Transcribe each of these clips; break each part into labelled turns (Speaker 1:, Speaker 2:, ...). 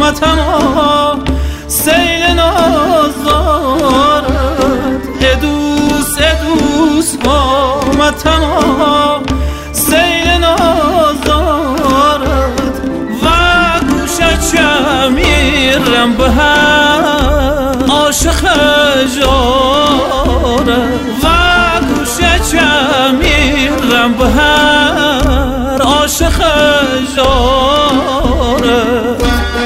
Speaker 1: متنا سیل ناز دارد ادوس ادوس متنا سیل ناز دارد و گوشه چه میرم به هم عاشق جاره و گوشه چه میرم به هر عاشق جاره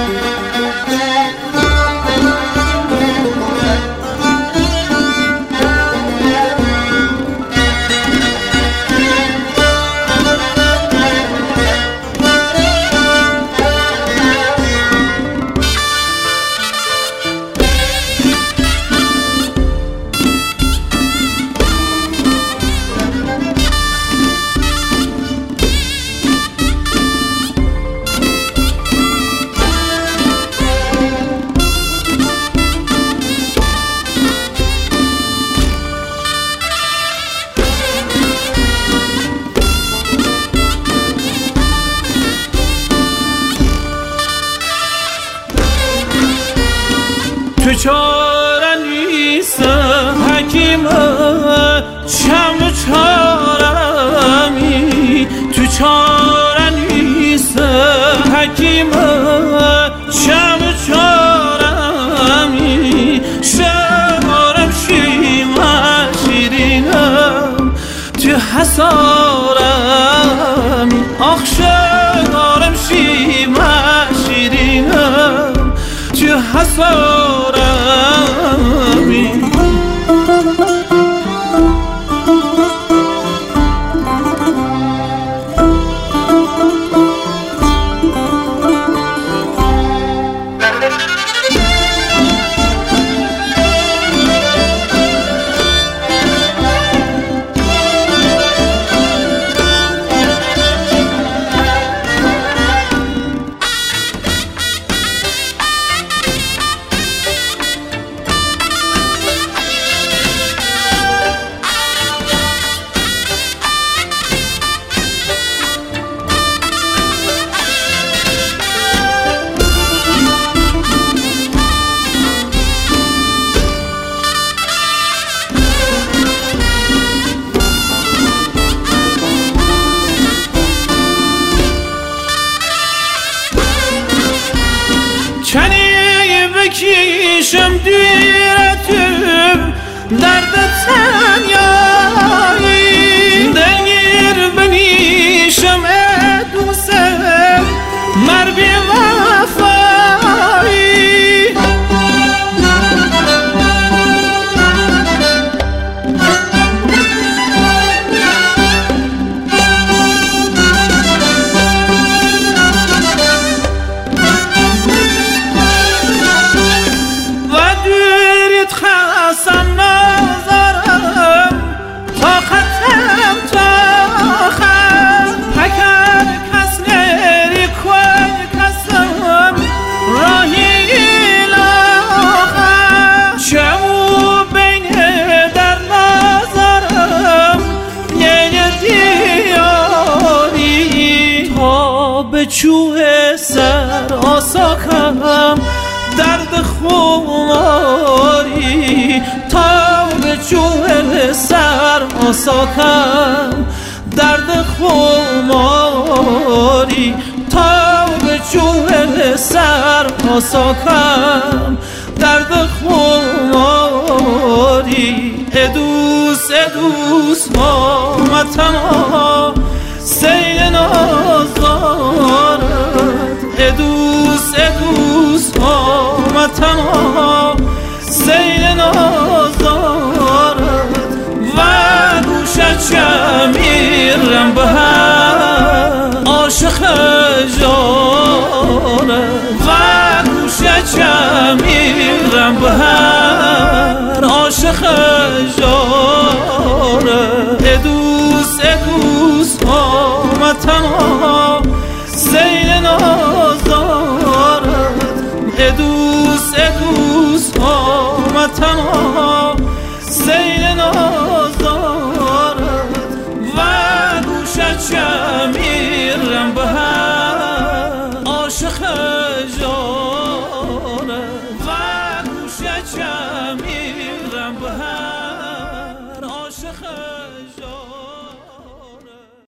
Speaker 1: تو چاره نیست حکیم چم چارمی تو چاره نیست حکیم چم چارمی شمارم شیمه شیرینم تو حسارمی آخ شمارم شیمه شیرینم تو حسارمی کنی بکیشم دیرتم درد تنیایی دلگیر بنیشم ادوسم مر بی وفایی چوه سر آساکم درد خماری تا به چوه سر آساکم درد خماری تا به چوه سر آساکم درد خماری ادوس ادوس متنا